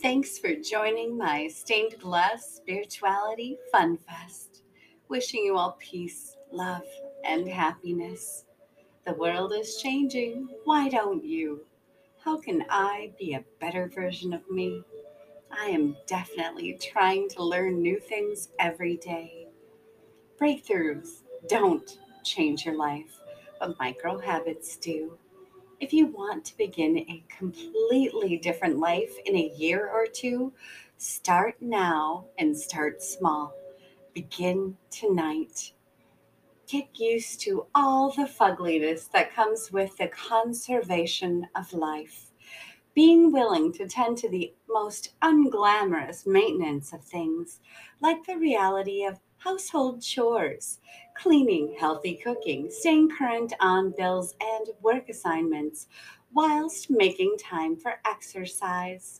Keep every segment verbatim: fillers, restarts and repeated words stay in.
Thanks for joining my Stained Glass Spirituality Fun Fest. Wishing you all peace, love, and happiness. The world is changing. Why don't you? How can I be a better version of me? I am definitely trying to learn new things every day. Breakthroughs don't change your life, but micro habits do. If you want to begin a completely different life in a year or two, start now and start small. Begin tonight. Get used to all the fugliness that comes with the conservation of life. Being willing to tend to the most unglamorous maintenance of things, like the reality of household chores, cleaning, healthy cooking, staying current on bills and work assignments, whilst making time for exercise.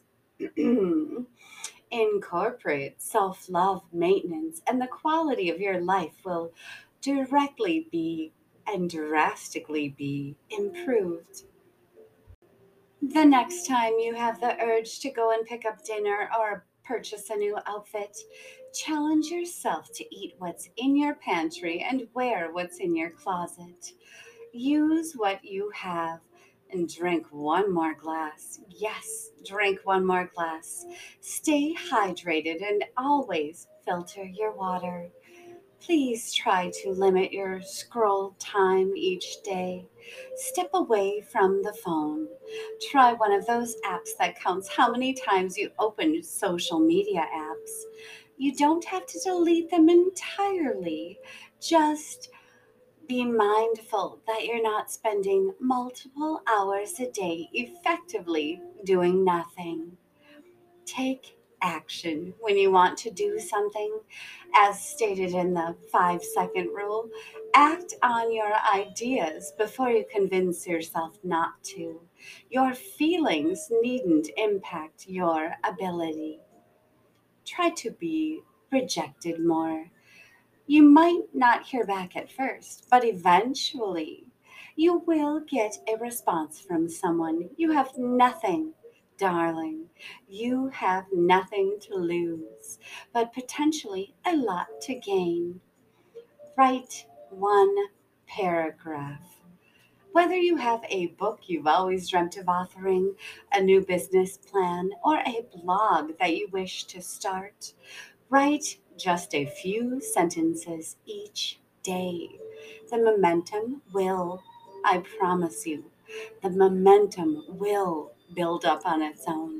Incorporate self love maintenance, and the quality of your life will directly be and drastically be improved. The next time you have the urge to go and pick up dinner or purchase a new outfit, challenge yourself to eat what's in your pantry and wear what's in your closet. Use what you have and drink one more glass. Yes, drink one more glass. Stay hydrated and always filter your water. Please try to limit your scroll time each day. Step away from the phone. Try one of those apps that counts how many times you open social media apps. You don't have to delete them entirely. Just be mindful that you're not spending multiple hours a day effectively doing nothing. Take action when you want to do something. As stated in the five second rule, act on your ideas before you convince yourself not to. Your feelings needn't impact your ability. Try to be rejected more. You might not hear back at first, but eventually you will get a response from someone. You have nothing, darling. You have nothing to lose, but potentially a lot to gain. Write one paragraph. Whether you have a book you've always dreamt of authoring, a new business plan, or a blog that you wish to start, write just a few sentences each day. The momentum will, I promise you, the momentum will build up on its own.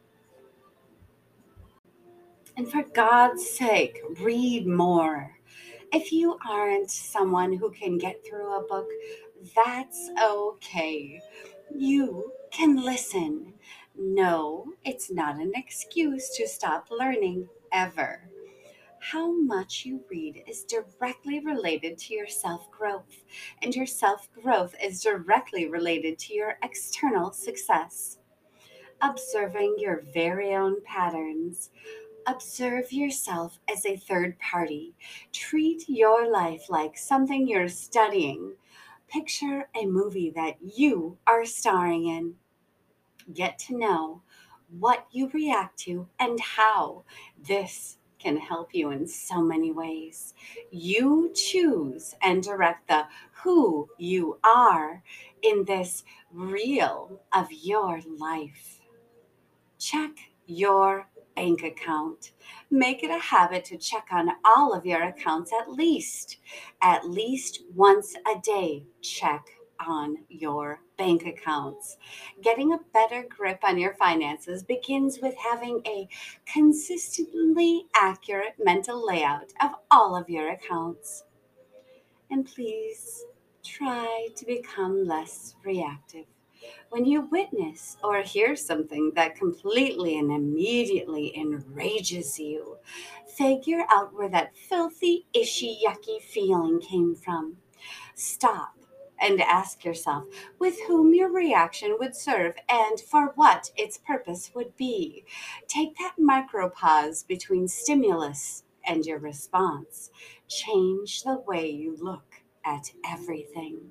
And for God's sake, read more. If you aren't someone who can get through a book, that's okay. You can listen. No, it's not an excuse to stop learning ever. How much you read is directly related to your self growth, and your self growth is directly related to your external success. Observing your very own patterns. Observe yourself as a third party. Treat your life like something you're studying. Picture a movie that you are starring in. Get to know what you react to and how. This can help you in so many ways. You choose and direct the who you are in this reel of your life. Check your bank account. Make it a habit to check on all of your accounts at least, at least once a day. Check on your bank accounts. Getting a better grip on your finances begins with having a consistently accurate mental layout of all of your accounts. And please try to become less reactive. When you witness or hear something that completely and immediately enrages you, figure out where that filthy, ishy, yucky feeling came from. Stop and ask yourself with whom your reaction would serve and for what its purpose would be. Take that micropause between stimulus and your response. Change the way you look at everything.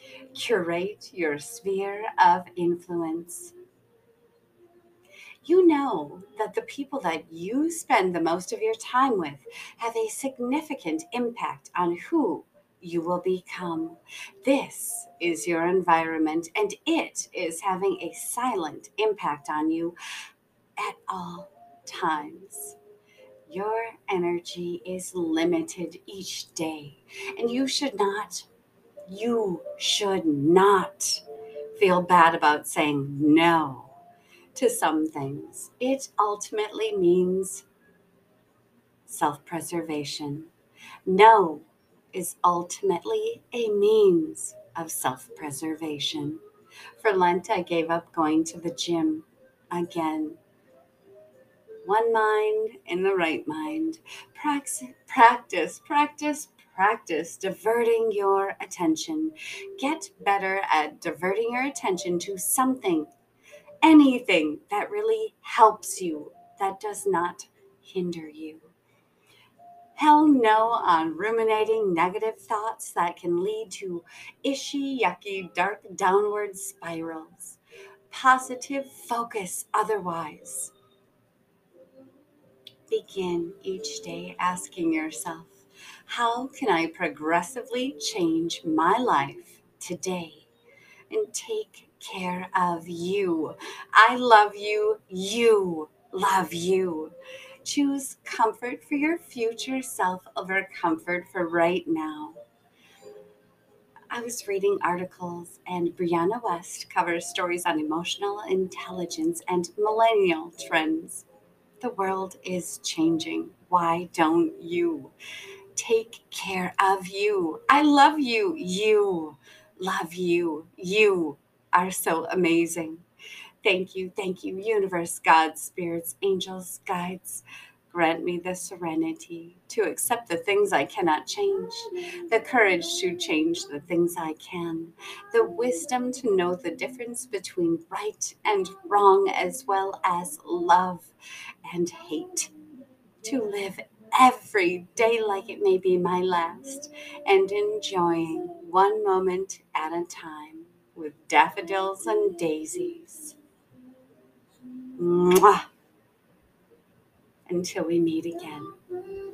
Curate your sphere of influence. You know that the people that you spend the most of your time with have a significant impact on who you will become. This is your environment, and it is having a silent impact on you at all times. Your energy is limited each day, and you should not, you should not feel bad about saying no to some things. It ultimately means self preservation. No is ultimately a means of self preservation. For Lent, I gave up going to the gym again. One mind in the right mind. Prax- Practice, practice, practice diverting your attention. Get better at diverting your attention to something, anything that really helps you, that does not hinder you. Hell no on ruminating negative thoughts that can lead to ishy, yucky, dark downward spirals. Positive focus otherwise. Begin each day asking yourself, how can I progressively change my life today and take care of you? I love you. You love you. Choose comfort for your future self over comfort for right now. I was reading articles, and Brianna West covers stories on emotional intelligence and millennial trends. The world is changing. Why don't you take care of you? I love you. You love you. You are so amazing. Thank you, thank you, universe, God, spirits, angels, guides. Grant me the serenity to accept the things I cannot change, the courage to change the things I can, the wisdom to know the difference between right and wrong, as well as love and hate, to live every day like it may be my last, and enjoying one moment at a time with daffodils and daisies. Mwah! Until we meet again.